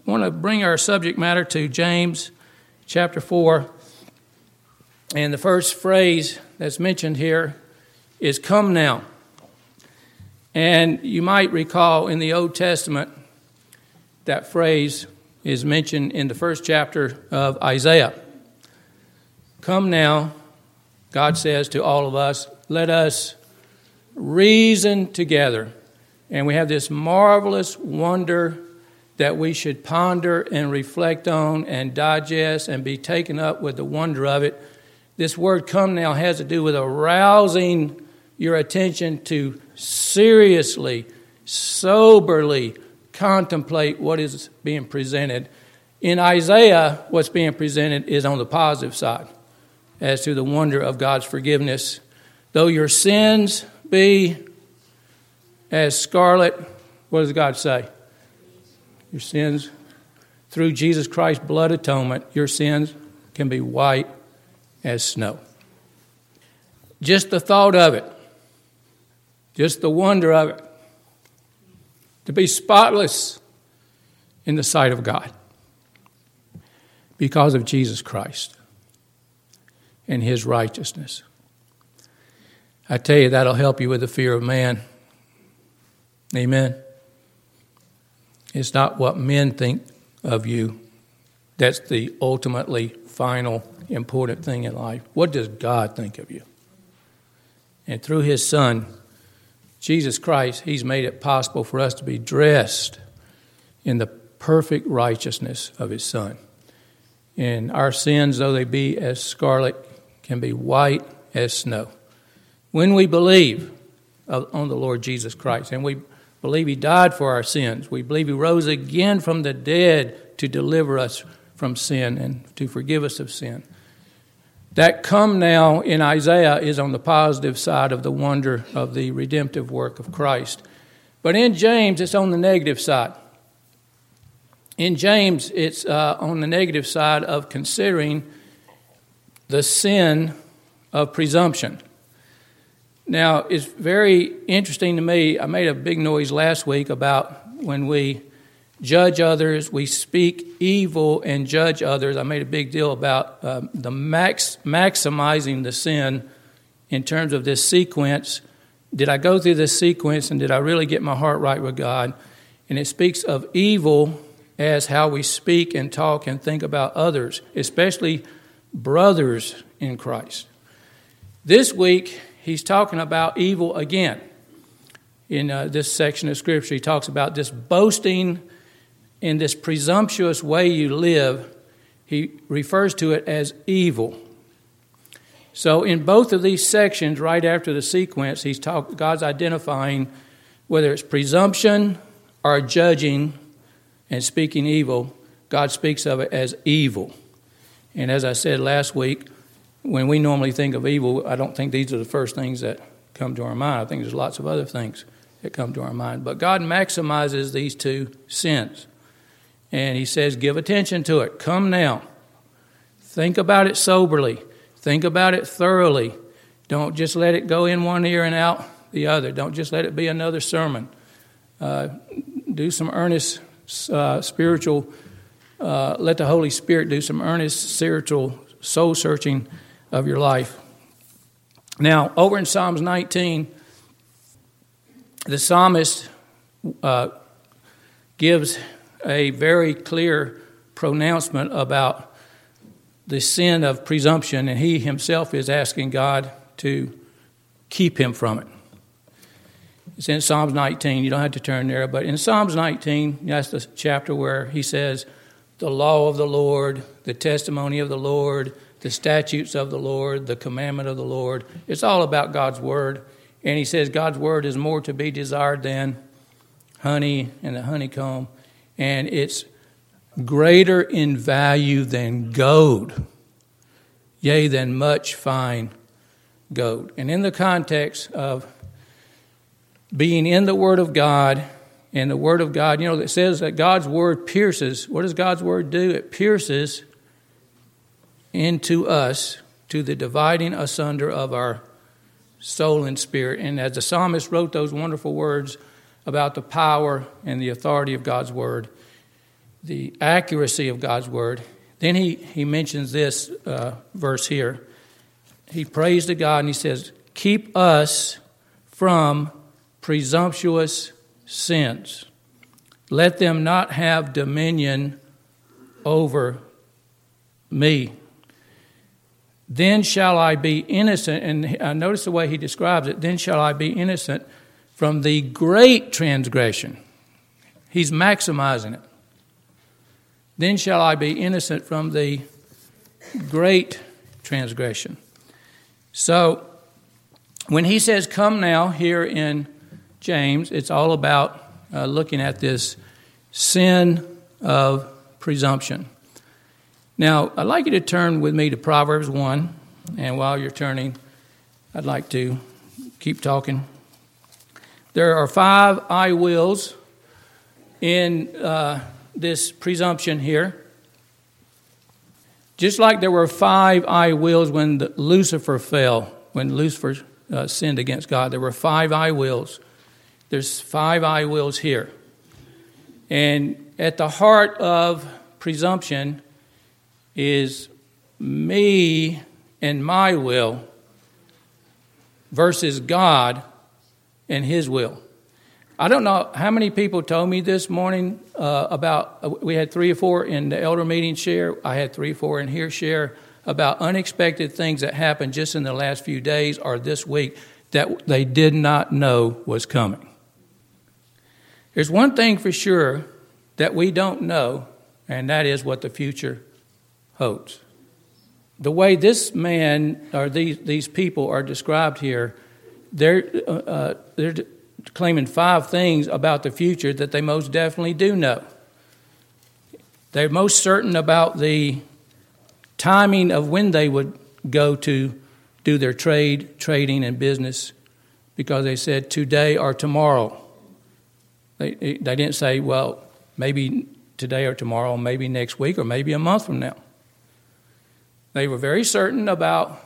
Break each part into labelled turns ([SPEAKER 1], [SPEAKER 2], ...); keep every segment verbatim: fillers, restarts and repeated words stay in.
[SPEAKER 1] want to bring our subject matter to James chapter four. And the first phrase that's mentioned here is "come now." And you might recall in the Old Testament, that phrase is mentioned in the first chapter of Isaiah. Come now, God says to all of us, let us reason together. And we have this marvelous wonder that we should ponder and reflect on and digest and be taken up with the wonder of it. This word "come now" has to do with arousing your attention to seriously, soberly contemplate what is being presented. In Isaiah, what's being presented is on the positive side as to the wonder of God's forgiveness. Though your sins be as scarlet, what does God say? Your sins, through Jesus Christ's blood atonement, your sins can be white as snow. Just the thought of it, just the wonder of it, to be spotless in the sight of God because of Jesus Christ and his righteousness. I tell you, that'll help you with the fear of man. Amen. It's not what men think of you that's the ultimately final important thing in life. What does God think of you? And through his Son, Jesus Christ, he's made it possible for us to be dressed in the perfect righteousness of his Son. And our sins, though they be as scarlet, can be white as snow. When we believe on the Lord Jesus Christ, and we believe he died for our sins, we believe he rose again from the dead to deliver us from sin and to forgive us of sin. That "come now" in Isaiah is on the positive side of the wonder of the redemptive work of Christ. But in James, it's on the negative side. In James, it's uh, on the negative side of considering the sin of presumption. Now, it's very interesting to me. I made a big noise last week about when we judge others, we speak evil and judge others. I made a big deal about uh, the max, maximizing the sin in terms of this sequence. Did I go through this sequence and did I really get my heart right with God? And it speaks of evil as how we speak and talk and think about others, especially brothers in Christ. This week, he's talking about evil again. In uh, this section of Scripture, he talks about this boasting in this presumptuous way you live. He refers to it as evil. So in both of these sections, right after the sequence, he's talk, God's identifying whether it's presumption or judging and speaking evil. God speaks of it as evil. And as I said last week, when we normally think of evil, I don't think these are the first things that come to our mind. I think there's lots of other things that come to our mind. But God maximizes these two sins. And he says, give attention to it. Come now. Think about it soberly. Think about it thoroughly. Don't just let it go in one ear and out the other. Don't just let it be another sermon. Uh, do some earnest uh, spiritual, uh, let the Holy Spirit do some earnest spiritual soul searching of your life. Now, over in Psalms nineteen, the psalmist uh, gives a very clear pronouncement about the sin of presumption, and he himself is asking God to keep him from it. It's in Psalms nineteen. You don't have to turn there, but in Psalms nineteen, that's the chapter where he says, the law of the Lord, the testimony of the Lord, the statutes of the Lord, the commandment of the Lord. It's all about God's word. And he says God's word is more to be desired than honey and the honeycomb. And it's greater in value than gold, yea, than much fine gold. And in the context of being in the Word of God, and the Word of God, you know, it says that God's Word pierces. What does God's Word do? It pierces into us to the dividing asunder of our soul and spirit. And as the psalmist wrote those wonderful words about the power and the authority of God's Word, the accuracy of God's word. Then he, he mentions this uh, verse here. He prays to God and he says, keep us from presumptuous sins. Let them not have dominion over me. Then shall I be innocent. And I notice the way he describes it. Then shall I be innocent from the great transgression. He's maximizing it. Then shall I be innocent from the great transgression. So when he says come now here in James, it's all about uh, looking at this sin of presumption. Now, I'd like you to turn with me to Proverbs one, and while you're turning, I'd like to keep talking. There are five I wills in uh, this presumption here. Just like there were five I wills when the, Lucifer fell, when Lucifer uh, sinned against God, there were five I wills. There's five I wills here. And at the heart of presumption is me and my will versus God and his will. I don't know how many people told me this morning uh, about, uh, we had three or four in the elder meeting share, I had three or four in here share, about unexpected things that happened just in the last few days or this week that they did not know was coming. There's one thing for sure that we don't know, and that is what the future holds. The way this man or these these people are described here, they're uh, they're claiming five things about the future that they most definitely do know. They're most certain about the timing of when they would go to do their trade, trading, and business, because they said today or tomorrow. They they didn't say, well, maybe today or tomorrow, maybe next week, or maybe a month from now. They were very certain about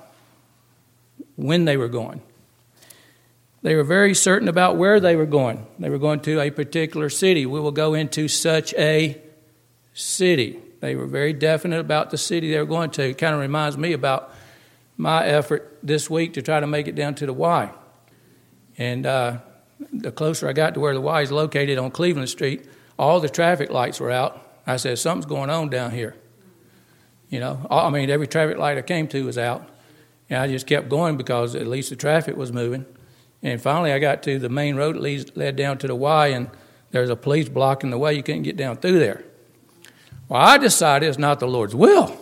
[SPEAKER 1] when they were going. They were very certain about where they were going. They were going to a particular city. We will go into such a city. They were very definite about the city they were going to. It kind of reminds me about my effort this week to try to make it down to the Y. And uh, the closer I got to where the Y is located on Cleveland Street, all the traffic lights were out. I said, something's going on down here. You know, I mean, every traffic light I came to was out. And I just kept going because at least the traffic was moving. And finally I got to the main road that leads, led down to the Y, and there's a police blocking the way. You couldn't get down through there. Well, I decided it's not the Lord's will.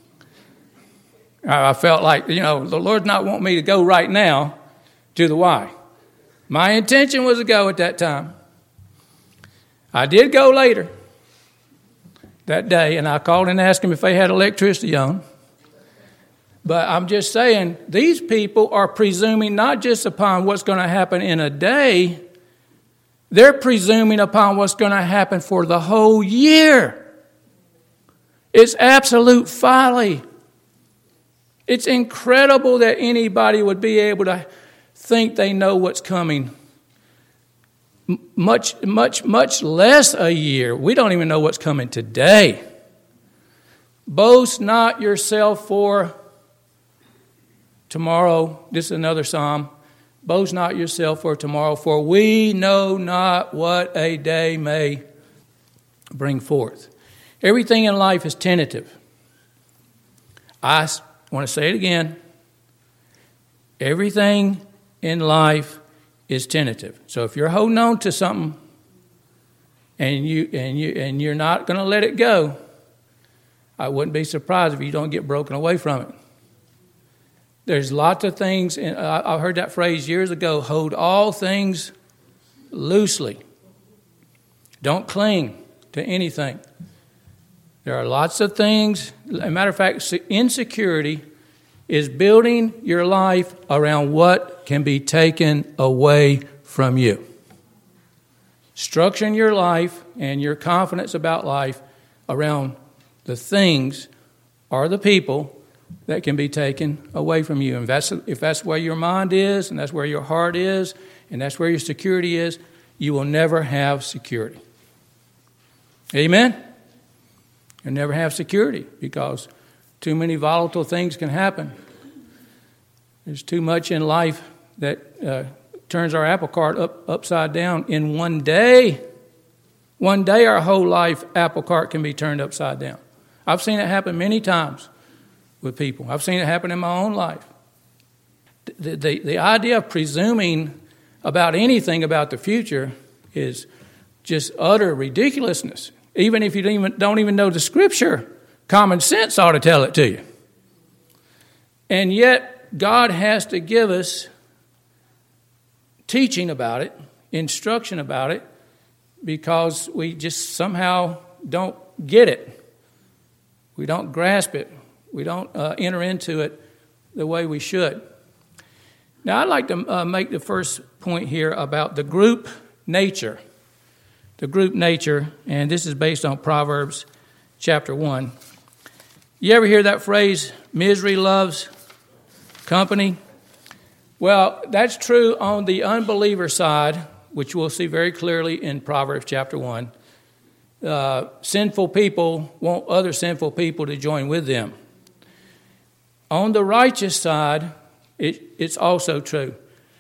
[SPEAKER 1] I felt like, you know, the Lord's not wanting me to go right now to the Y. My intention was to go at that time. I did go later that day, and I called and asked them if they had electricity on. But I'm just saying, these people are presuming not just upon what's going to happen in a day, they're presuming upon what's going to happen for the whole year. It's absolute folly. It's incredible that anybody would be able to think they know what's coming. Much, much, much less a year. We don't even know what's coming today. Boast not yourself for tomorrow. This is another psalm. Boast not yourself for tomorrow, for we know not what a day may bring forth. Everything in life is tentative. I want to say it again. Everything in life is tentative. So if you're holding on to something and you and you and you're not going to let it go, I wouldn't be surprised if you don't get broken away from it. There's lots of things, and I heard that phrase years ago, hold all things loosely. Don't cling to anything. There are lots of things. As a matter of fact, insecurity is building your life around what can be taken away from you. Structuring your life and your confidence about life around the things or the people that can be taken away from you. And that's, if that's where your mind is, and that's where your heart is, and that's where your security is, you will never have security. Amen? You'll never have security because too many volatile things can happen. There's too much in life that uh, turns our apple cart up upside down in one day. One day our whole life apple cart can be turned upside down. I've seen it happen many times with people. I've seen it happen in my own life. The, the, the idea of presuming about anything about the future is just utter ridiculousness. Even if you don't even, don't even know the Scripture, common sense ought to tell it to you. And yet, God has to give us teaching about it, instruction about it, because we just somehow don't get it. We don't grasp it. We don't uh, enter into it the way we should. Now, I'd like to uh, make the first point here about the group nature. The group nature, and this is based on Proverbs chapter one. You ever hear that phrase, misery loves company? Well, that's true on the unbeliever side, which we'll see very clearly in Proverbs chapter one. Uh, sinful people want other sinful people to join with them. On the righteous side, it, it's also true.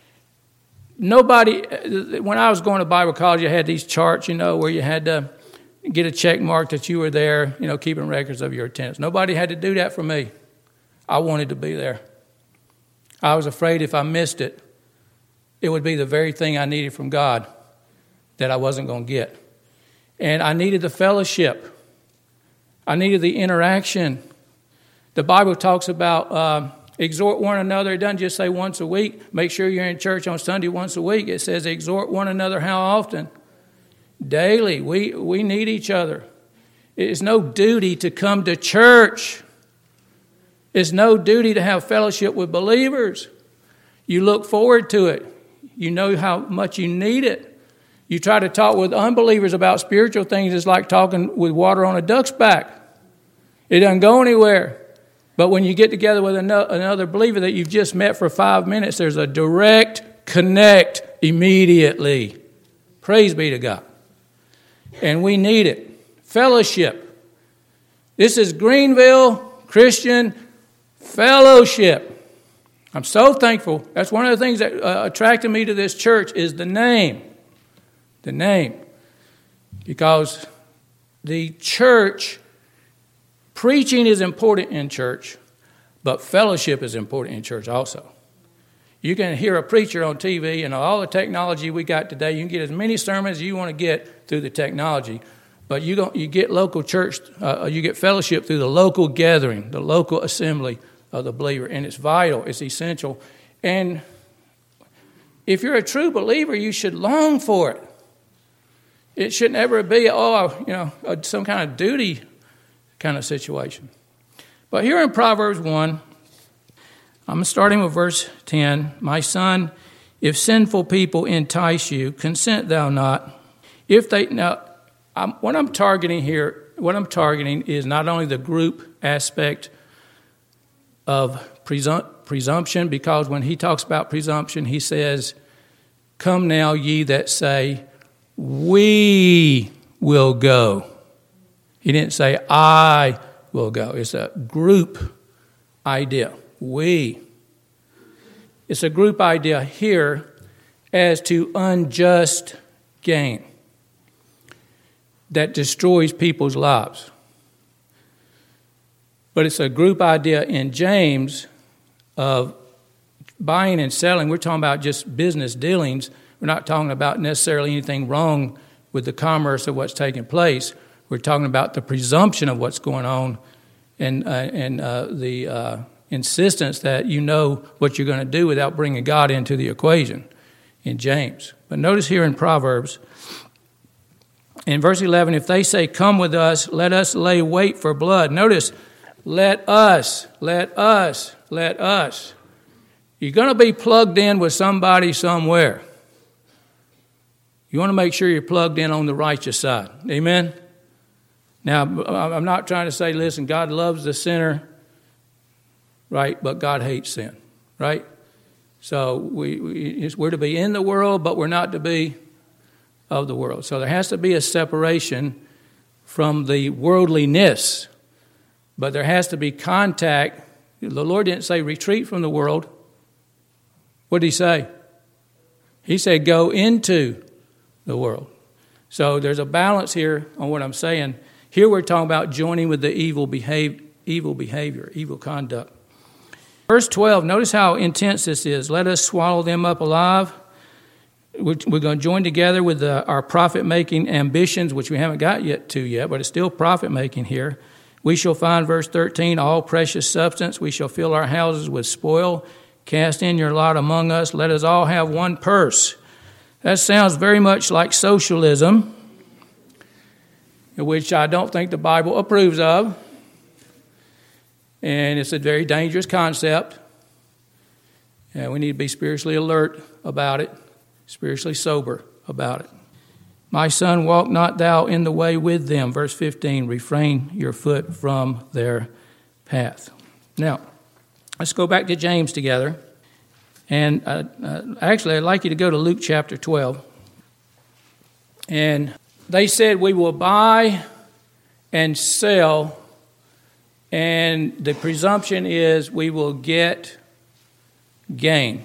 [SPEAKER 1] Nobody, when I was going to Bible college, you had these charts, you know, where you had to get a check mark that you were there, you know, keeping records of your attendance. Nobody had to do that for me. I wanted to be there. I was afraid if I missed it, it would be the very thing I needed from God that I wasn't going to get. And I needed the fellowship. I needed the interaction. The Bible talks about uh, exhort one another. It doesn't just say once a week. Make sure you're in church on Sunday once a week. It says exhort one another how often? Daily. We, we need each other. It's no duty to come to church. It's no duty to have fellowship with believers. You look forward to it. You know how much you need it. You try to talk with unbelievers about spiritual things. It's like talking with water on a duck's back. It doesn't go anywhere. But when you get together with another believer that you've just met for five minutes, there's a direct connect immediately. Praise be to God. And we need it. Fellowship. This is Greenville Christian Fellowship. I'm so thankful. That's one of the things that uh, attracted me to this church is the name. The name. Because the church, preaching is important in church, but fellowship is important in church also. You can hear a preacher on T V, and all the technology we got today, you can get as many sermons as you want to get through the technology. But you don't, you get local church, uh, you get fellowship through the local gathering, the local assembly of the believer. And it's vital, it's essential. And if you're a true believer, you should long for it. It shouldn't ever be, oh, you know, some kind of duty kind of situation. But here in Proverbs one, I'm starting with verse ten. My son, if sinful people entice you, consent thou not. If they now, I'm, what I'm targeting here, what I'm targeting is not only the group aspect of presum- presumption, because when he talks about presumption, he says, "Come now, ye that say, we will go." He didn't say, I will go. It's a group idea. We. It's a group idea here as to unjust gain that destroys people's lives. But it's a group idea in James of buying and selling. We're talking about just business dealings. We're not talking about necessarily anything wrong with the commerce of what's taking place. We're talking about the presumption of what's going on and uh, and uh, the uh, insistence that you know what you're going to do without bringing God into the equation in James. But notice here in Proverbs, in verse eleven, if they say, come with us, let us lay wait for blood. Notice, let us, let us, let us. You're going to be plugged in with somebody somewhere. You want to make sure you're plugged in on the righteous side. Amen? Now, I'm not trying to say, listen, God loves the sinner, right? But God hates sin, right? So we, we, we're to be in the world, but we're not to be of the world. So there has to be a separation from the worldliness, but there has to be contact. The Lord didn't say retreat from the world. What did he say? He said go into the world. So there's a balance here on what I'm saying. Here we're talking about joining with the evil behave, evil behavior, evil conduct. Verse twelve, notice how intense this is. Let us swallow them up alive. We're going to join together with the, our profit-making ambitions, which we haven't got yet to yet, but it's still profit-making here. We shall find, verse thirteen, all precious substance. We shall fill our houses with spoil. Cast in your lot among us. Let us all have one purse. That sounds very much like socialism, which I don't think the Bible approves of. And it's a very dangerous concept. And we need to be spiritually alert about it, spiritually sober about it. My son, walk not thou in the way with them. Verse fifteen, refrain your foot from their path. Now, let's go back to James together. And uh, uh, actually, I'd like you to go to Luke chapter twelve. And they said, we will buy and sell, and the presumption is we will get gain.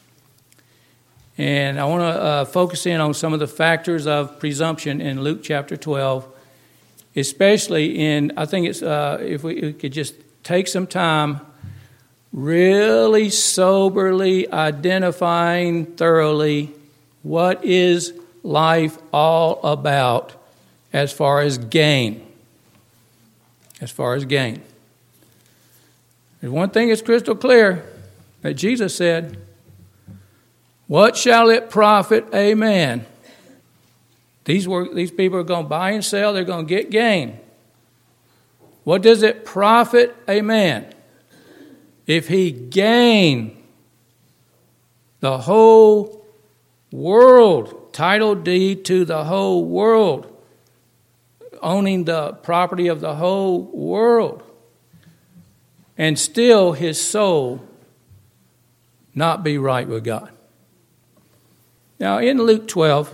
[SPEAKER 1] And I want to uh, focus in on some of the factors of presumption in Luke chapter twelve, especially in, I think it's, uh, if we, we could just take some time really soberly identifying thoroughly what is life all about as far as gain. As far as gain. There's one thing that's crystal clear that Jesus said, what shall it profit a man? These, were, these people are going to buy and sell, they're going to get gain. What does it profit a man if he gain the whole world, title deed to the whole world, owning the property of the whole world, and still his soul not be right with God? Now, in Luke twelve,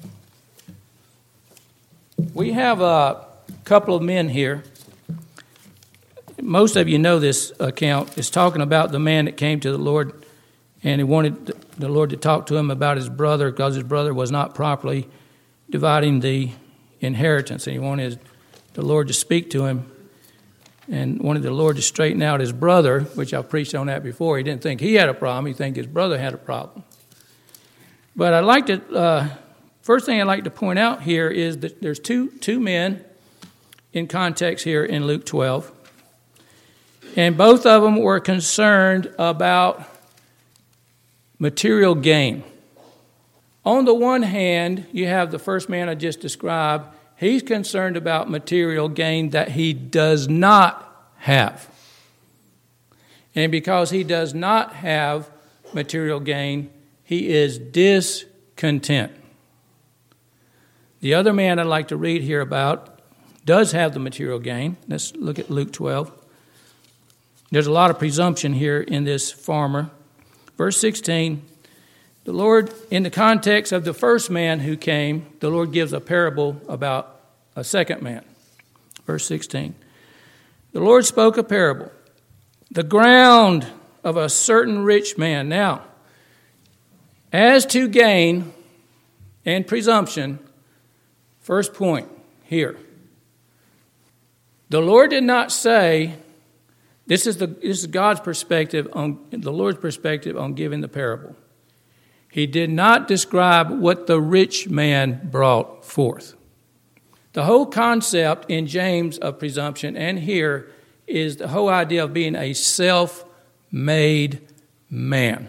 [SPEAKER 1] we have a couple of men here. Most of you know this account. It's talking about the man that came to the Lord, and he wanted the Lord to talk to him about his brother because his brother was not properly dividing the inheritance. And he wanted the Lord to speak to him and wanted the Lord to straighten out his brother, which I've preached on that before. He didn't think he had a problem. He think his brother had a problem. But I'd like to, uh, first thing I'd like to point out here is that there's two two men in context here in Luke twelve. And both of them were concerned about material gain. On the one hand, you have the first man I just described. He's concerned about material gain that he does not have. And because he does not have material gain, he is discontent. The other man I'd like to read here about does have the material gain. Let's look at Luke twelve. There's a lot of presumption here in this farmer. Verse sixteen, the Lord, in the context of the first man who came, the Lord gives a parable about a second man. Verse sixteen, the Lord spoke a parable. The ground of a certain rich man. Now, as to gain and presumption, first point here. The Lord did not say, this is the this is God's perspective on the Lord's perspective on giving the parable. He did not describe what the rich man brought forth. The whole concept in James of presumption and here is the whole idea of being a self-made man.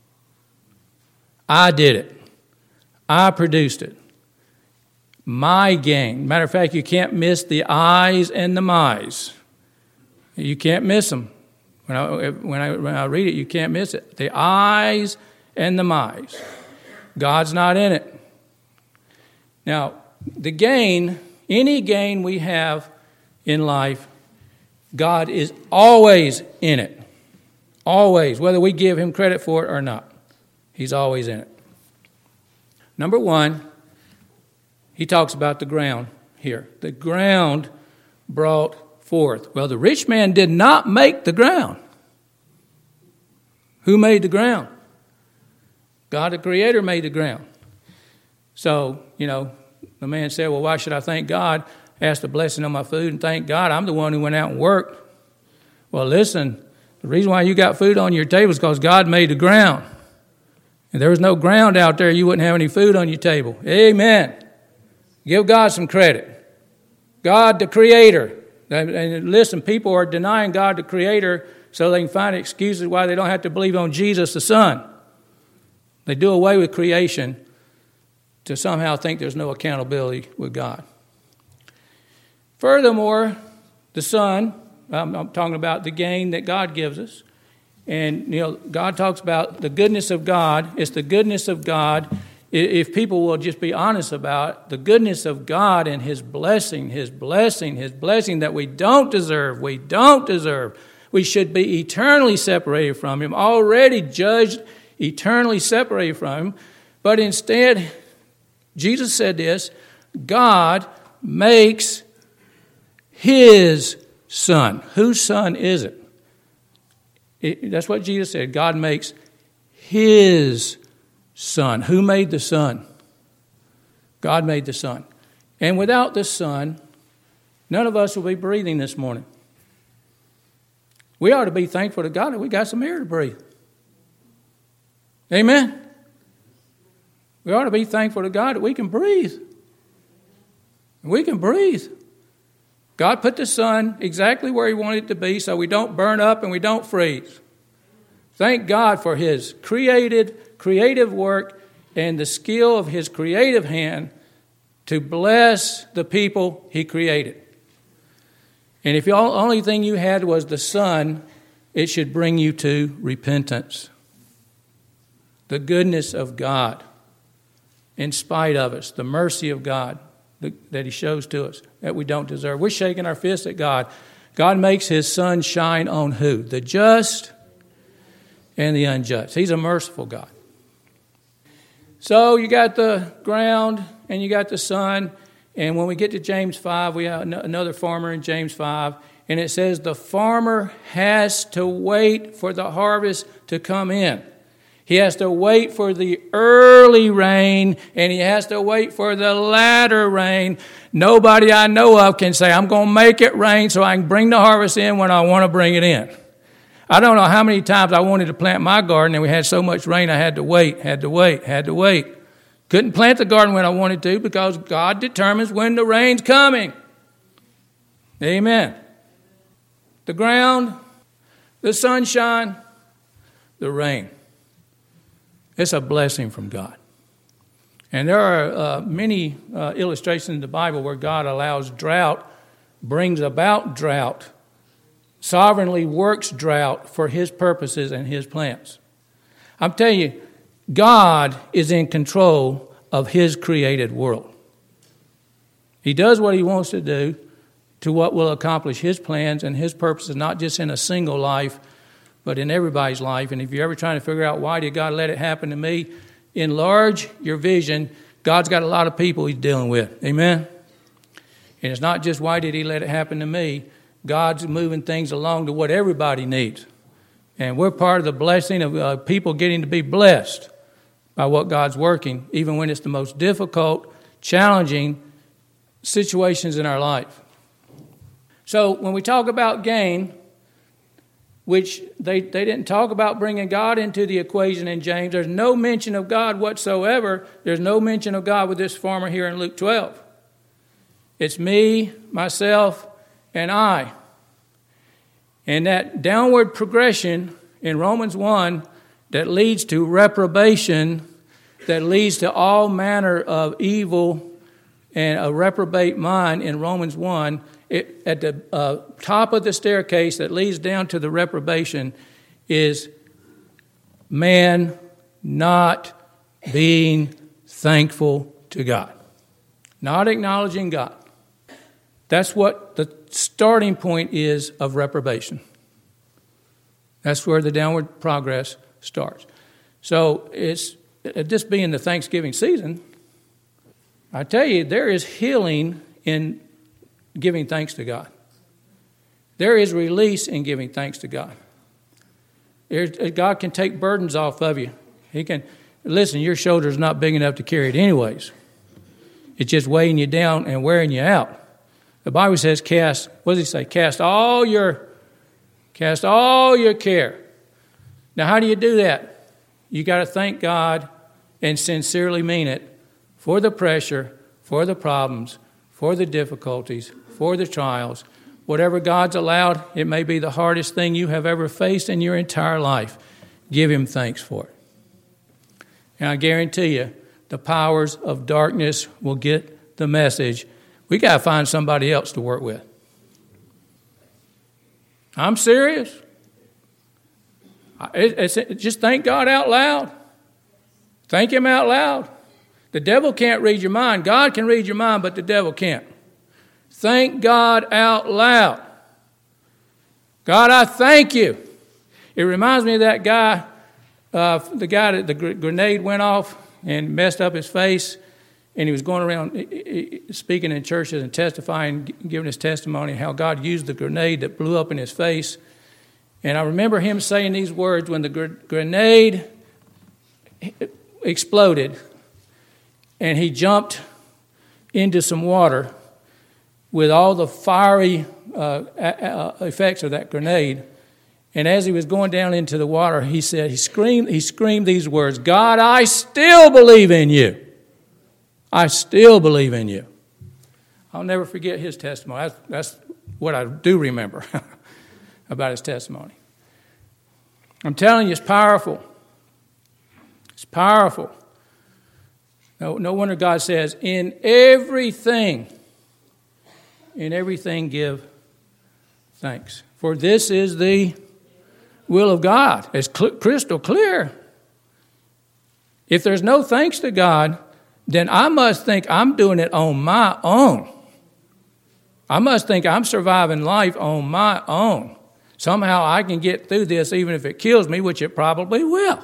[SPEAKER 1] I did it. I produced it. My gain. Matter of fact, you can't miss the I's and the my's. You can't miss them. When I, when I, when I read it, you can't miss it. The I's and the my's. God's not in it. Now, the gain, any gain we have in life, God is always in it. Always, whether we give him credit for it or not. He's always in it. Number one, he talks about the ground. here. The ground brought forth. Well, the rich man did not make the ground. Who made the ground? God the Creator made the ground. So, you know, the man said, well, why should I thank God? Ask the blessing on my food and thank God. I'm the one who went out and worked. Well, listen, the reason why you got food on your table is because God made the ground. If there was no ground out there, you wouldn't have any food on your table. Amen. Give God some credit. God the Creator. And listen, people are denying God the Creator so they can find excuses why they don't have to believe on Jesus the Son. They do away with creation to somehow think there's no accountability with God. Furthermore, the Son, I'm, I'm talking about the gain that God gives us. And, you know, God talks about the goodness of God. It's the goodness of God. If people will just be honest about the goodness of God and His blessing, His blessing, His blessing that we don't deserve, we don't deserve. We should be eternally separated from Him, already judged, eternally separated from Him. But instead, Jesus said this, God makes His Son. Whose Son is it? it? That's what Jesus said. God makes His Son. Who made the Son? God made the Son. And without the Son, none of us will be breathing this morning. We ought to be thankful to God that we got some air to breathe. Amen? We ought to be thankful to God that we can breathe. We can breathe. God put the sun exactly where He wanted it to be so we don't burn up and we don't freeze. Thank God for His created, creative work and the skill of His creative hand to bless the people He created. And if the only thing you had was the sun, it should bring you to repentance. The goodness of God in spite of us, the mercy of God that He shows to us that we don't deserve. We're shaking our fists at God. God makes His sun shine on who? The just and the unjust. He's a merciful God. So you got the ground and you got the sun. And when we get to James five, we have another farmer in James five. And it says the farmer has to wait for the harvest to come in. He has to wait for the early rain, and he has to wait for the latter rain. Nobody I know of can say, I'm going to make it rain so I can bring the harvest in when I want to bring it in. I don't know how many times I wanted to plant my garden, and we had so much rain I had to wait, had to wait, had to wait. Couldn't plant the garden when I wanted to because God determines when the rain's coming. Amen. The ground, the sunshine, the rain. It's a blessing from God. And there are uh, many uh, illustrations in the Bible where God allows drought, brings about drought, sovereignly works drought for His purposes and His plans. I'm telling you, God is in control of His created world. He does what He wants to do to what will accomplish His plans and His purposes, not just in a single life, but in everybody's life. And if you're ever trying to figure out why did God let it happen to me, enlarge your vision. God's got a lot of people He's dealing with. Amen? And it's not just why did He let it happen to me. God's moving things along to what everybody needs. And we're part of the blessing of uh, people getting to be blessed by what God's working, even when it's the most difficult, challenging situations in our life. So when we talk about gain, which they, they didn't talk about bringing God into the equation in James. There's no mention of God whatsoever. There's no mention of God with this farmer here in Luke twelve. It's me, myself, and I. And that downward progression in Romans one that leads to reprobation, that leads to all manner of evil and a reprobate mind in Romans one, It, at the uh, top of the staircase that leads down to the reprobation is man not being thankful to God, not acknowledging God. That's what the starting point is of reprobation. That's where the downward progress starts. So it's this being the Thanksgiving season, I tell you, there is healing in giving thanks to God. There is release in giving thanks to God. There's, God can take burdens off of you. He can, listen, your shoulder's not big enough to carry it anyways. It's just weighing you down and wearing you out. The Bible says cast, what does he say? Cast all your, cast all your care. Now, how do you do that? You got to thank God and sincerely mean it for the pressure, for the problems, for the difficulties, for the trials. Whatever God's allowed, it may be the hardest thing you have ever faced in your entire life. Give him thanks for it. And I guarantee you, the powers of darkness will get the message. We got to find somebody else to work with. I'm serious. It's, it's, just thank God out loud. Thank him out loud. The devil can't read your mind. God can read your mind, but the devil can't. Thank God out loud. God, I thank you. It reminds me of that guy, uh, the guy that the grenade went off and messed up his face, and he was going around speaking in churches and testifying, giving his testimony how God used the grenade that blew up in his face. And I remember him saying these words when the grenade exploded and he jumped into some water with all the fiery uh, effects of that grenade. And as he was going down into the water, he said, he screamed, he screamed these words, God, I still believe in you. I still believe in you. I'll never forget his testimony. That's, that's what I do remember about his testimony. I'm telling you, it's powerful. It's powerful. No, no wonder God says, in everything, in everything give thanks. For this is the will of God. It's cl- crystal clear. If there's no thanks to God, then I must think I'm doing it on my own. I must think I'm surviving life on my own. Somehow I can get through this even if it kills me, which it probably will.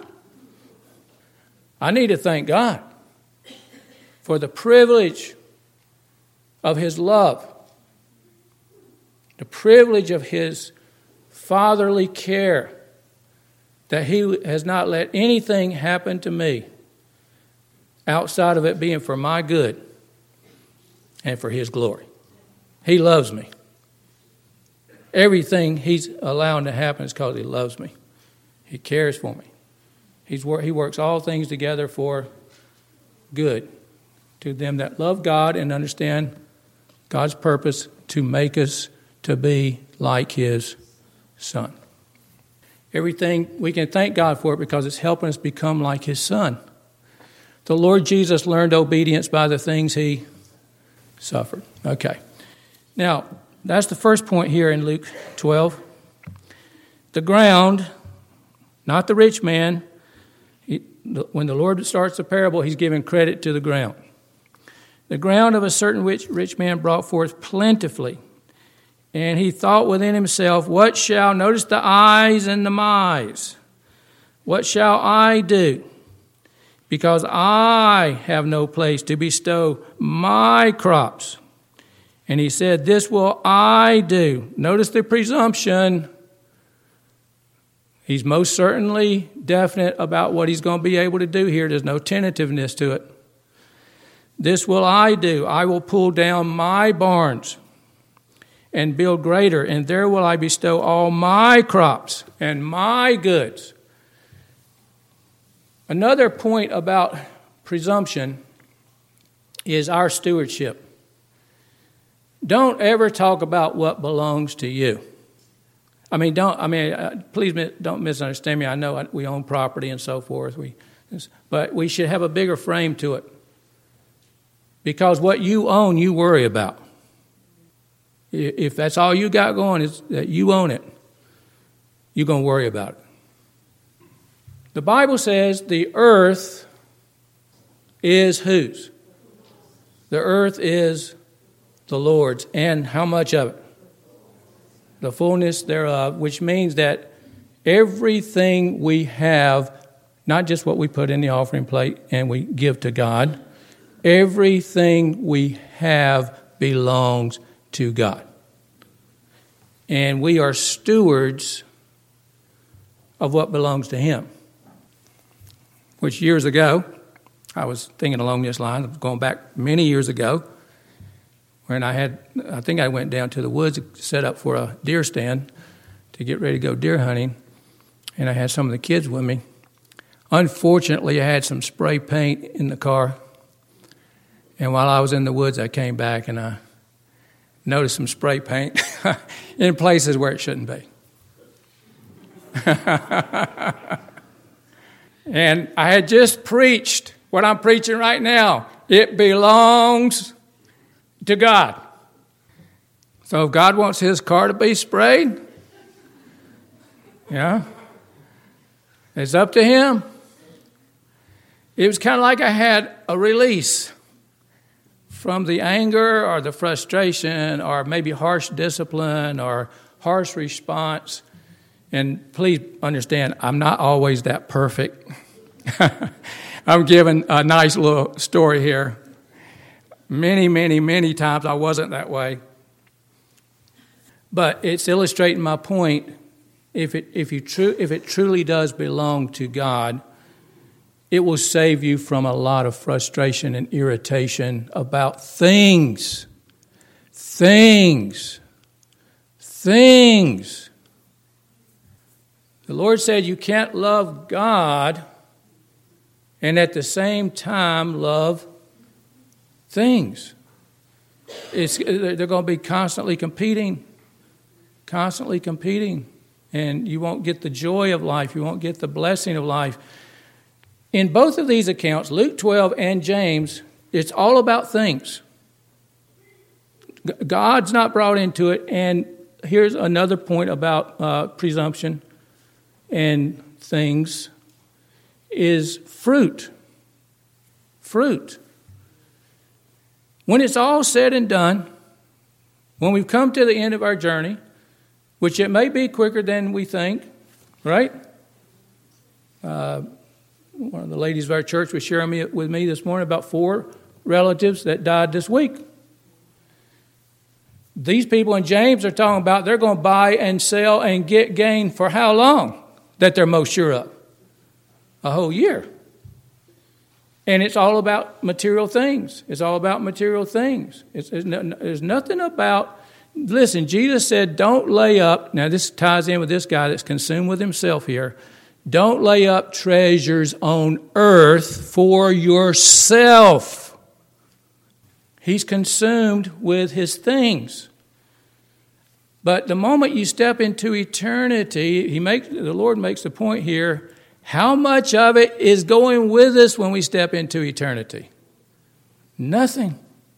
[SPEAKER 1] I need to thank God for the privilege of his love, the privilege of his fatherly care, that he has not let anything happen to me outside of it being for my good and for his glory. He loves me. Everything he's allowing to happen is because he loves me. He cares for me. He's, he works all things together for good to them that love God and understand God's purpose to make us to be like his son. Everything, we can thank God for it because it's helping us become like his son. The Lord Jesus learned obedience by the things he suffered. Okay. Now, that's the first point here in Luke twelve. The ground, not the rich man. He, when the Lord starts the parable, he's giving credit to the ground. The ground of a certain rich, rich man brought forth plentifully. And he thought within himself, what shall, notice the I's and the my's. What shall I do? Because I have no place to bestow my crops. And he said, this will I do. Notice the presumption. He's most certainly definite about what he's going to be able to do here. There's no tentativeness to it. This will I do. I will pull down my barns and build greater, and there will I bestow all my crops and my goods. Another point about presumption is our stewardship. Don't ever talk about what belongs to you. I mean, don't. I mean, uh, please don't misunderstand me. I know we own property and so forth. We, but we should have a bigger frame to it, because what you own, you worry about. If that's all you got going is that you own it, you're going to worry about it. The Bible says the earth is whose? The earth is the Lord's. And how much of it? The fullness thereof, which means that everything we have, not just what we put in the offering plate and we give to God, everything we have belongs to God. And we are stewards of what belongs to Him. Which years ago, I was thinking along this line, going back many years ago, when I had, I think I went down to the woods, set up for a deer stand to get ready to go deer hunting, and I had some of the kids with me. Unfortunately, I had some spray paint in the car, and while I was in the woods, I came back and I noticed some spray paint in places where it shouldn't be. And I had just preached what I'm preaching right now. It belongs to God. So if God wants His car to be sprayed, yeah, it's up to Him. It was kind of like I had a release from the anger or the frustration or maybe harsh discipline or harsh response. And please understand, I'm not always that perfect. I'm giving a nice little story here. Many, many, many times I wasn't that way. But it's illustrating my point. If it, if you tru- if it truly does belong to God, it will save you from a lot of frustration and irritation about things. Things. Things. The Lord said you can't love God and at the same time love things. It's, they're going to be constantly competing, constantly competing, and you won't get the joy of life. You won't get the blessing of life. In both of these accounts, Luke twelve and James, it's all about things. God's not brought into it, and here's another point about uh, presumption and things is fruit. Fruit. When it's all said and done, when we've come to the end of our journey, which it may be quicker than we think, right? Uh, one of the ladies of our church was sharing me, with me this morning about four relatives that died this week. These people in James are talking about they're going to buy and sell and get gain for how long that they're most sure of? A whole year. And it's all about material things. It's all about material things. It's, it's no, there's nothing about, listen, Jesus said, don't lay up, now this ties in with this guy that's consumed with himself here, don't lay up treasures on earth for yourself. He's consumed with his things. But the moment you step into eternity, he makes, the Lord makes the point here, how much of it is going with us when we step into eternity? Nothing.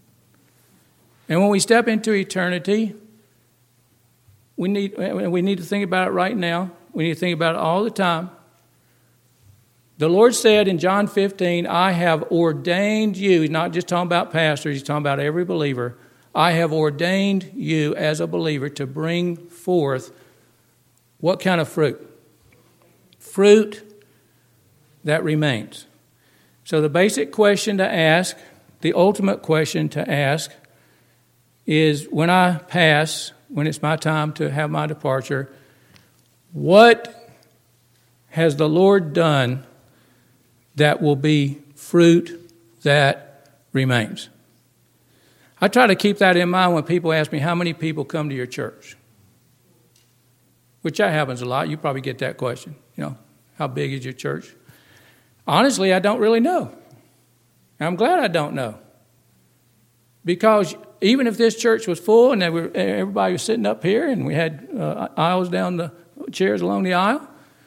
[SPEAKER 1] And when we step into eternity, we need, we need to think about it right now. We need to think about it all the time. The Lord said in John fifteen, I have ordained you. He's not just talking about pastors. He's talking about every believer. I have ordained you as a believer to bring forth what kind of fruit? Fruit that remains. So the basic question to ask, the ultimate question to ask is when I pass, when it's my time to have my departure, what has the Lord done that will be fruit that remains? I try to keep that in mind when people ask me, how many people come to your church? Which that happens a lot. You probably get that question. You know, how big is your church? Honestly, I don't really know. I'm glad I don't know. Because even if this church was full and they were, everybody was sitting up here and we had uh, aisles down the chairs along the aisle,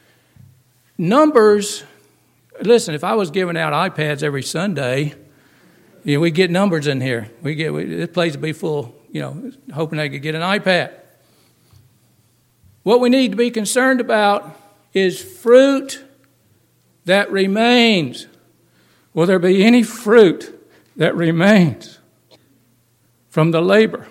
[SPEAKER 1] numbers, listen, if I was giving out iPads every Sunday, you know, we get numbers in here. We get we, this place would be full, you know, hoping they could get an iPad. What we need to be concerned about is fruit that remains. Will there be any fruit that remains from the labor?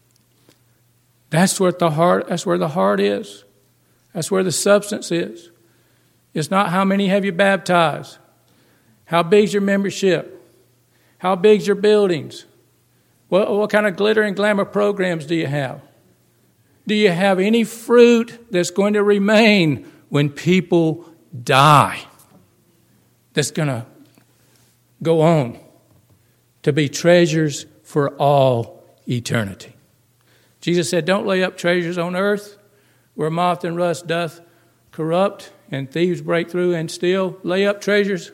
[SPEAKER 1] That's what the heart. That's where the heart is. That's where the substance is. It's not how many have you baptized, how big's your membership, how big's your buildings. What, what kind of glitter and glamour programs do you have? Do you have any fruit that's going to remain when people die? That's going to go on to be treasures for all eternity. Jesus said, don't lay up treasures on earth where moth and rust doth corrupt and thieves break through and steal. Lay up treasures,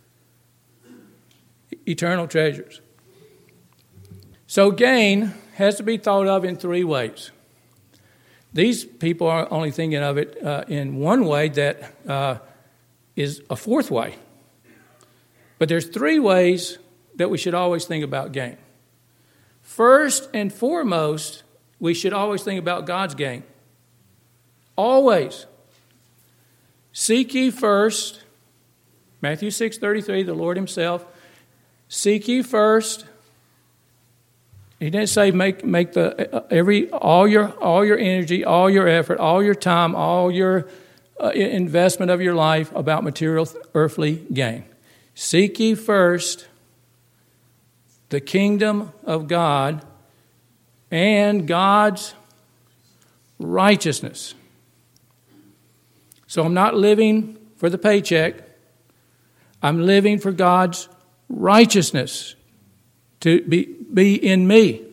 [SPEAKER 1] eternal treasures. So gain has to be thought of in three ways. These people are only thinking of it uh, in one way that uh, is a fourth way. But there's three ways that we should always think about gain. First and foremost, we should always think about God's gain. Always. Seek ye first, Matthew six thirty-three, the Lord himself, seek ye first. He didn't say make make the every all your all your energy, all your effort, all your time, all your uh, investment of your life about material earthly gain. Seek ye first the kingdom of God and God's righteousness. So I'm not living for the paycheck. I'm living for God's righteousness to be, be in me.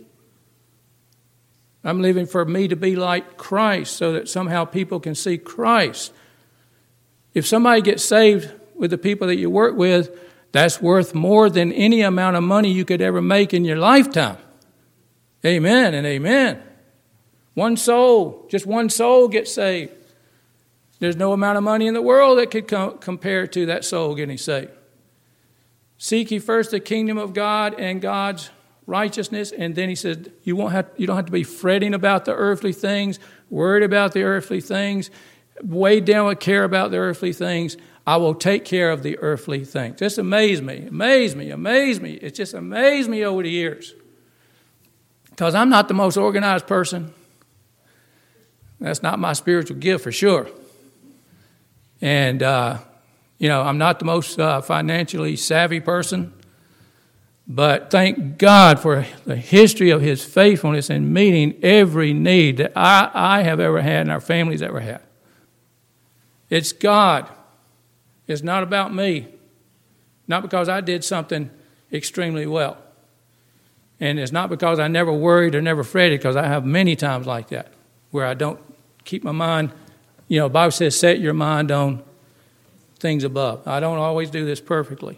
[SPEAKER 1] I'm living for me to be like Christ so that somehow people can see Christ. If somebody gets saved with the people that you work with, that's worth more than any amount of money you could ever make in your lifetime. Amen and amen. One soul, just one soul gets saved. There's no amount of money in the world that could com- compare to that soul getting saved. Seek ye first the kingdom of God and God's righteousness. And then he said, you won't have, you don't have to be fretting about the earthly things, worried about the earthly things, weighed down with care about the earthly things. I will take care of the earthly things. Just amaze me, amaze me, amaze me. It just amazed me over the years. Because I'm not the most organized person. That's not my spiritual gift for sure. And, uh, you know, I'm not the most uh, financially savvy person. But thank God for the history of his faithfulness in meeting every need that I, I have ever had and our families ever had. It's God. It's not about me. Not because I did something extremely well. And it's not because I never worried or never fretted, because I have many times like that where I don't keep my mind. You know, the Bible says set your mind on things above. I don't always do this perfectly.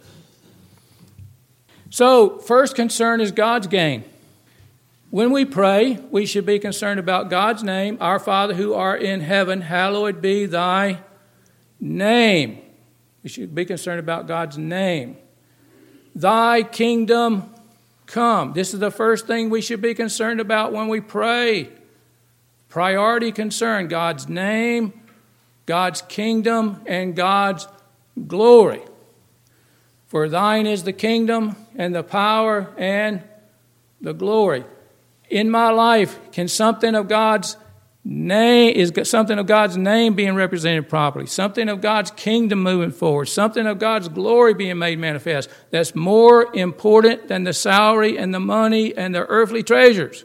[SPEAKER 1] So, first concern is God's gain. When we pray, we should be concerned about God's name. Our Father who art in heaven, hallowed be thy name. We should be concerned about God's name. Thy kingdom come. This is the first thing we should be concerned about when we pray. Priority concern, God's name, God's kingdom, and God's glory. For thine is the kingdom and the power and the glory. In my life, can something of God's name, is something of God's name being represented properly? Something of God's kingdom moving forward? Something of God's glory being made manifest? That's more important than the salary and the money and the earthly treasures.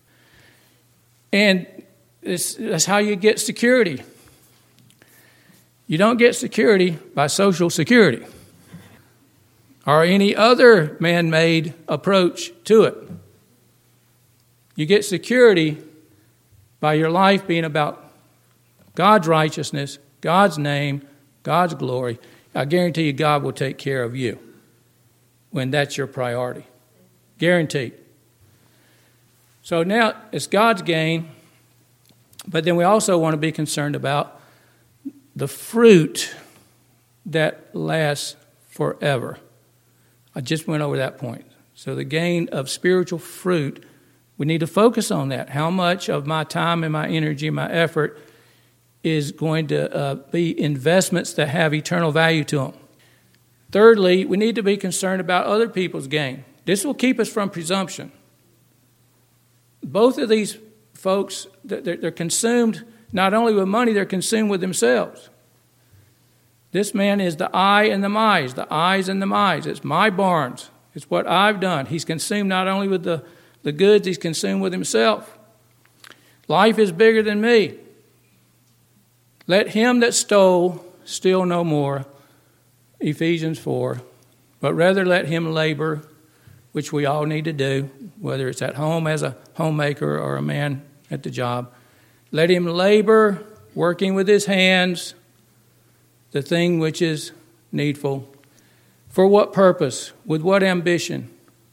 [SPEAKER 1] And this, that's how you get security. You don't get security by Social Security or any other man-made approach to it. You get security by your life being about God's righteousness, God's name, God's glory. I guarantee you God will take care of you when that's your priority. Guaranteed. So now it's God's gain, but then we also want to be concerned about the fruit that lasts forever. I just went over that point. So the gain of spiritual fruit, we need to focus on that. How much of my time and my energy and my effort is going to uh, be investments that have eternal value to them. Thirdly, we need to be concerned about other people's gain. This will keep us from presumption. Both of these folks, they're consumed not only with money, they're consumed with themselves. This man is the I and the my's, the I's and the my's. It's my barns. It's what I've done. He's consumed not only with the the goods he's consumed with himself. Life is bigger than me. Let him that stole steal no more, Ephesians four, but rather let him labor, which we all need to do, whether it's at home as a homemaker or a man at the job. Let him labor, working with his hands, the thing which is needful. For what purpose? With what ambition?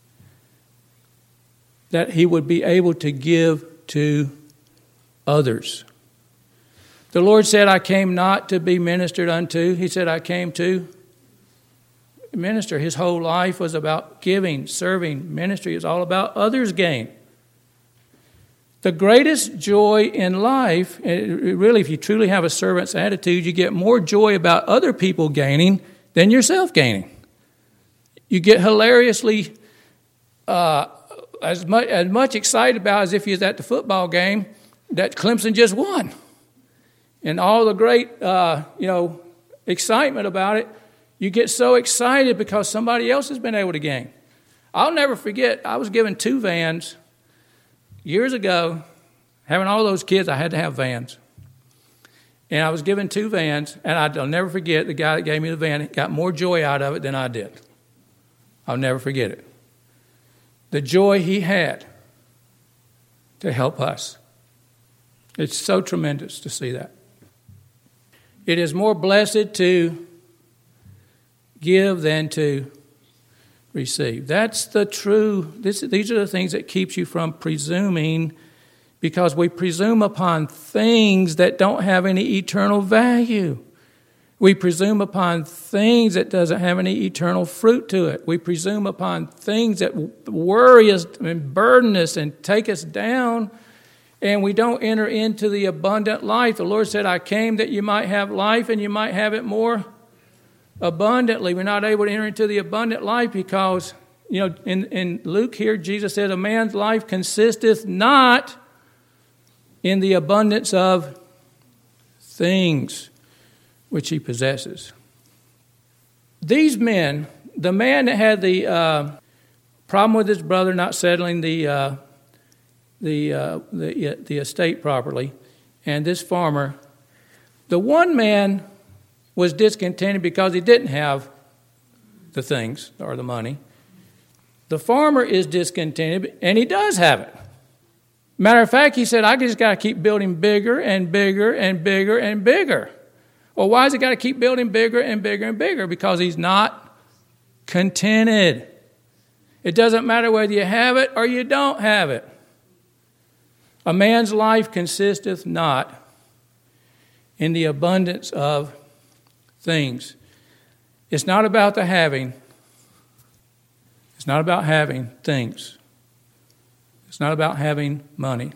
[SPEAKER 1] That he would be able to give to others. The Lord said, I came not to be ministered unto. He said, I came to minister. His whole life was about giving, serving. Ministry is all about others' gain. The greatest joy in life, really, if you truly have a servant's attitude, you get more joy about other people gaining than yourself gaining. You get hilariously uh, as much as much excited about as if you was at the football game that Clemson just won, and all the great uh, you know excitement about it. You get so excited because somebody else has been able to gain. I'll never forget. I was given two vans. Years ago, having all those kids, I had to have vans. And I was given two vans, and I'll never forget the guy that gave me the van got more joy out of it than I did. I'll never forget it. The joy he had to help us. It's so tremendous to see that. It is more blessed to give than to receive. That's the true, this, these are the things that keeps you from presuming, because we presume upon things that don't have any eternal value. We presume upon things that doesn't have any eternal fruit to it. We presume upon things that worry us and burden us and take us down, and we don't enter into the abundant life. The Lord said, I came that you might have life and you might have it more abundantly. We're not able to enter into the abundant life because, you know, in, in Luke here, Jesus said, a man's life consisteth not in the abundance of things which he possesses. These men, the man that had the uh, problem with his brother not settling the uh, the, uh, the the estate properly, and this farmer, the one man was discontented because he didn't have the things or the money. The farmer is discontented, and he does have it. Matter of fact, he said, I just got to keep building bigger and bigger and bigger and bigger. Well, why has he got to keep building bigger and bigger and bigger? Because he's not contented. It doesn't matter whether you have it or you don't have it. A man's life consisteth not in the abundance of things. It's not about the having. It's not about having things. It's not about having money.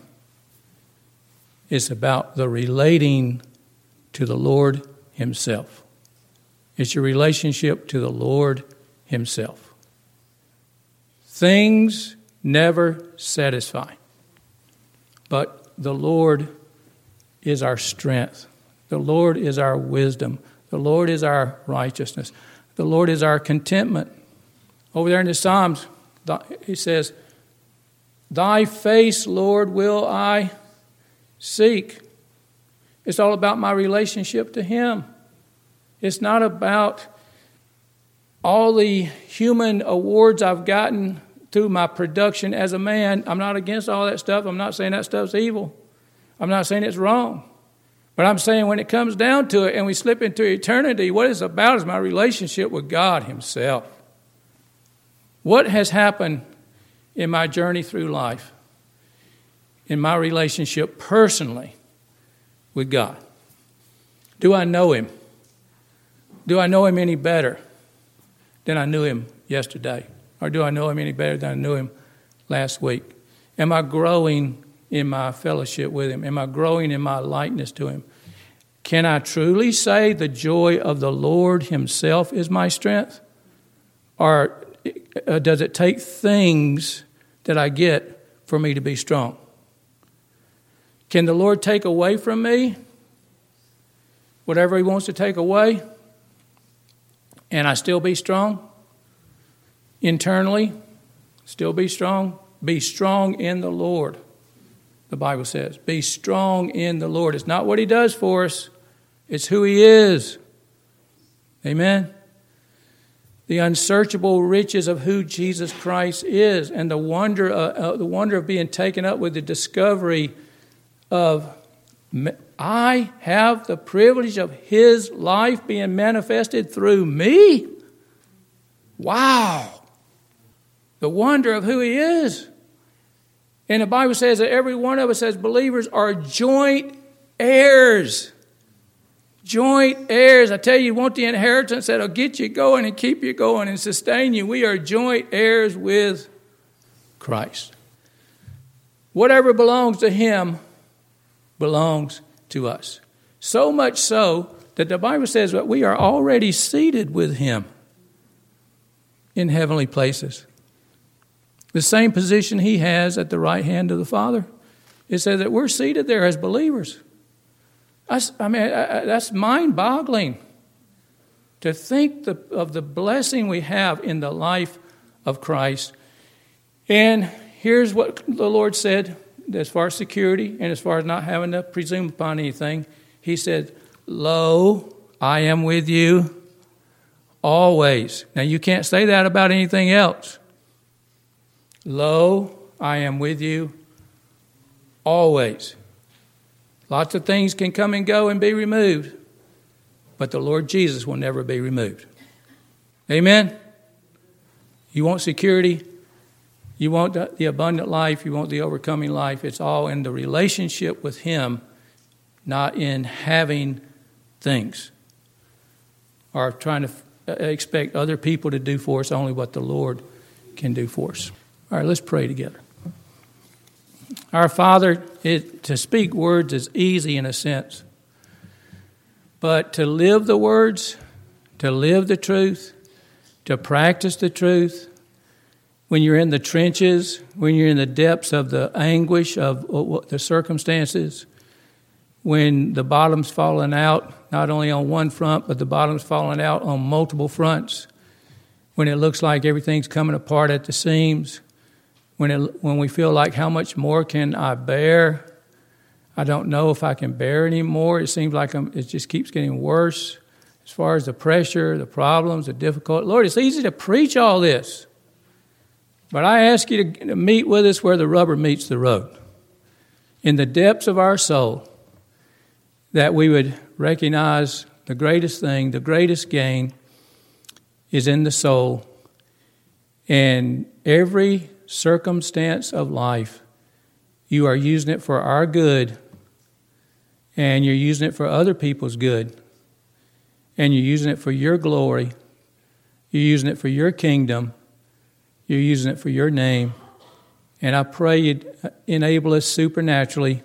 [SPEAKER 1] It's about the relating to the Lord Himself. It's your relationship to the Lord Himself. Things never satisfy, but the Lord is our strength. The Lord is our wisdom. The Lord is our righteousness. The Lord is our contentment. Over there in the Psalms, he says, Thy face, Lord, will I seek. It's all about my relationship to Him. It's not about all the human awards I've gotten through my production as a man. I'm not against all that stuff. I'm not saying that stuff's evil. I'm not saying it's wrong. But I'm saying when it comes down to it and we slip into eternity, what it's about is my relationship with God Himself. What has happened in my journey through life, in my relationship personally with God? Do I know Him? Do I know Him any better than I knew Him yesterday? Or do I know Him any better than I knew Him last week? Am I growing in my fellowship with Him? Am I growing in my likeness to Him? Can I truly say the joy of the Lord Himself is my strength? Or does it take things that I get for me to be strong? Can the Lord take away from me whatever He wants to take away, and I still be strong? Internally, still be strong? Be strong in the Lord, the Bible says. Be strong in the Lord. It's not what he does for us. It's who he is. Amen. The unsearchable riches of who Jesus Christ is, and the wonder, uh, uh, the wonder of being taken up with the discovery of, I have the privilege of his life being manifested through me. Wow. The wonder of who he is. And the Bible says that every one of us as believers are joint heirs. Joint heirs. I tell you, you want the inheritance that'll get you going and keep you going and sustain you. We are joint heirs with Christ. Whatever belongs to him belongs to us. So much so that the Bible says that we are already seated with him in heavenly places. The same position he has at the right hand of the Father. It says that we're seated there as believers. That's, I mean, that's mind-boggling to think the, of the blessing we have in the life of Christ. And here's what the Lord said as far as security and as far as not having to presume upon anything. He said, lo, I am with you always. Now, you can't say that about anything else. Lo, I am with you always. Lots of things can come and go and be removed, but the Lord Jesus will never be removed. Amen? You want security? You want the abundant life? You want the overcoming life? It's all in the relationship with him, not in having things or trying to expect other people to do for us only what the Lord can do for us. All right, let's pray together. Our Father, it, to speak words is easy in a sense, but to live the words, to live the truth, to practice the truth, when you're in the trenches, when you're in the depths of the anguish of the circumstances, when the bottom's falling out, not only on one front, but the bottom's falling out on multiple fronts, when it looks like everything's coming apart at the seams, When it, when we feel like, how much more can I bear? I don't know if I can bear anymore. It seems like I'm, it just keeps getting worse as far as the pressure, the problems, the difficulty. Lord, it's easy to preach all this. But I ask you to, to meet with us where the rubber meets the road. In the depths of our soul, that we would recognize the greatest thing, the greatest gain is in the soul. And every circumstance of life, you are using it for our good, and you're using it for other people's good, and you're using it for your glory, you're using it for your kingdom, you're using it for your name. And I pray you'd enable us supernaturally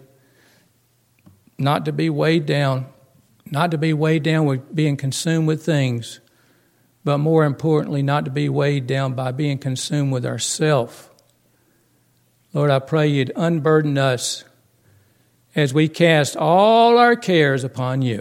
[SPEAKER 1] not to be weighed down, not to be weighed down with being consumed with things, but more importantly, not to be weighed down by being consumed with ourself. Lord, I pray you'd unburden us as we cast all our cares upon you,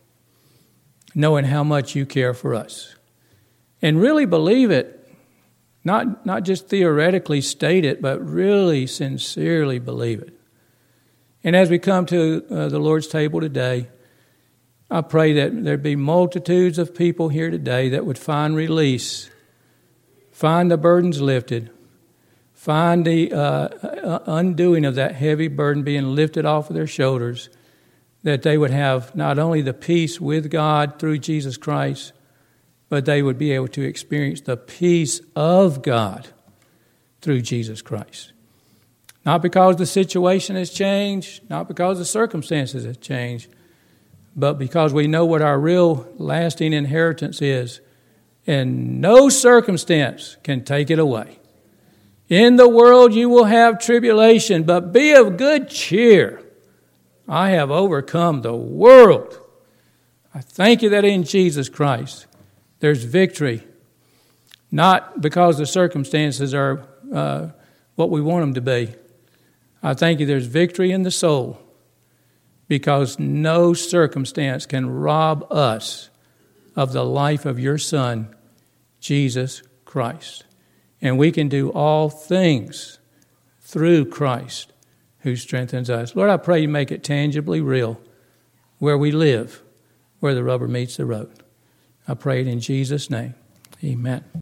[SPEAKER 1] knowing how much you care for us. And really believe it, not, not just theoretically state it, but really sincerely believe it. And as we come to uh, the Lord's table today, I pray that there'd be multitudes of people here today that would find release, find the burdens lifted, find the uh, undoing of that heavy burden being lifted off of their shoulders, that they would have not only the peace with God through Jesus Christ, but they would be able to experience the peace of God through Jesus Christ. Not because the situation has changed, not because the circumstances have changed, but because we know what our real lasting inheritance is, and no circumstance can take it away. In the world you will have tribulation, but be of good cheer. I have overcome the world. I thank you that in Jesus Christ there's victory, not because the circumstances are uh, what we want them to be. I thank you there's victory in the soul, because no circumstance can rob us of the life of your Son, Jesus Christ. And we can do all things through Christ who strengthens us. Lord, I pray you make it tangibly real where we live, where the rubber meets the road. I pray it in Jesus' name. Amen.